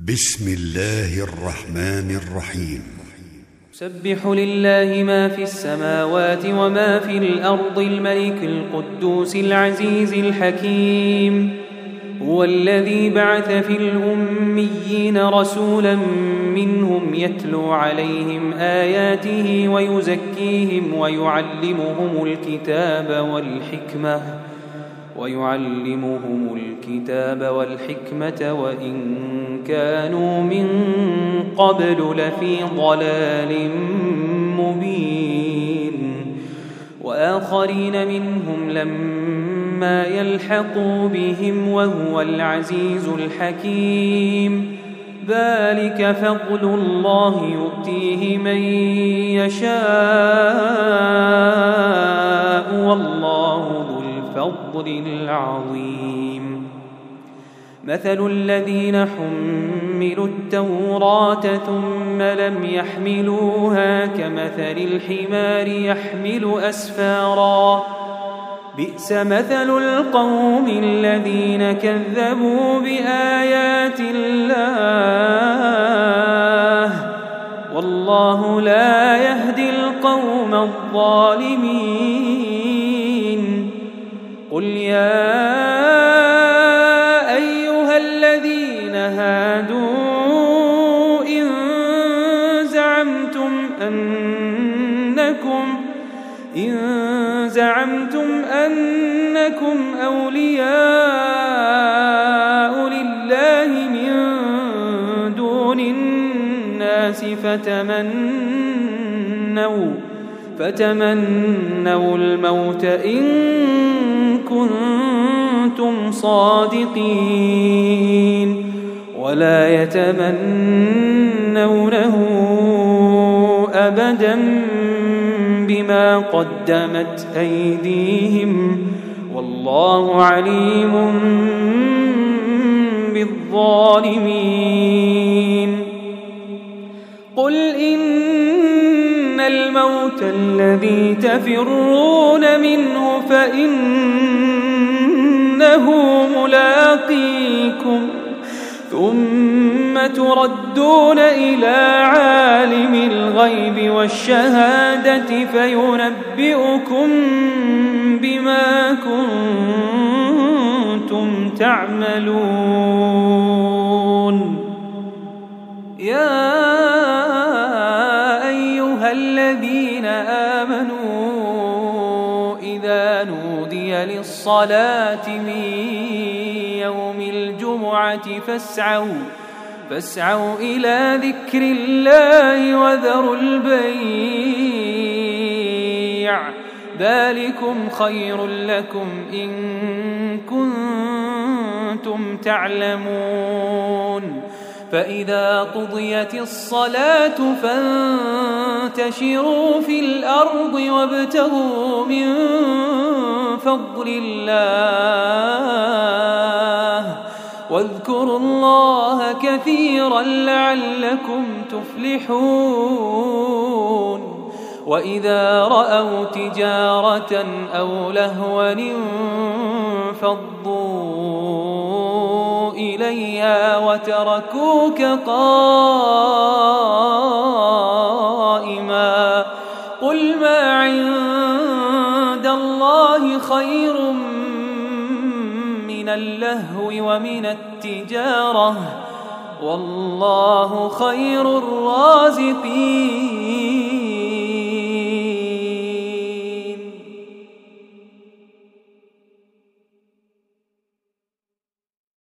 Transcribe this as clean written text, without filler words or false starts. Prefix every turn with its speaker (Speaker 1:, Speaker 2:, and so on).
Speaker 1: بسم الله الرحمن الرحيم.
Speaker 2: يسبح لله ما في السماوات وما في الأرض الملك القدوس العزيز الحكيم. هو الذي بعث في الأميين رسولا منهم يتلو عليهم آياته ويزكيهم ويعلمهم الكتاب والحكمة وإن كانوا من قبل لفي ضلال مبين. وآخرين منهم لما يلحقوا بهم وهو العزيز الحكيم. ذلك فضل الله يؤتيه من يشاء والله ذو الفضل العظيم. مثل الذين حملوا التوراة ثم لم يحملوها كمثل الحمار يحمل أسفارا. بئس مثل القوم الذين كذبوا بآيات الله والله لا يهدي القوم الظالمين. قل يا أيها الذين هادوا إن زعمتم أنكم أولياء لله من دون الناس فتمنوا الموت إن كنتم صادقين ولا يتمنونه أبدا بما قدمت أيديهم والله عليم بالظالمين. قل إن الموت الذي تفرون منه فإنه ملاقيكم ثم تردون إلى عالم الغيب والشهادة فينبئكم بما كنتم تعملون. يا أيها الذين آمنوا إذا نودي للصلاة من يوم الجمعة فاسعوا إلى ذكر الله وذروا البيع ذلكم خير لكم إن كنتم تعلمون. فإذا قضيت الصلاة فانتشروا في الأرض وابتغوا من فضل الله واذكروا الله كثيرا لعلكم تفلحون. وإذا رأوا تجارة أو لهوا انفضوا إليها وتركوك قائما. قل ما عند الله خير من اللهو ومن التجارة والله خير الرازقين.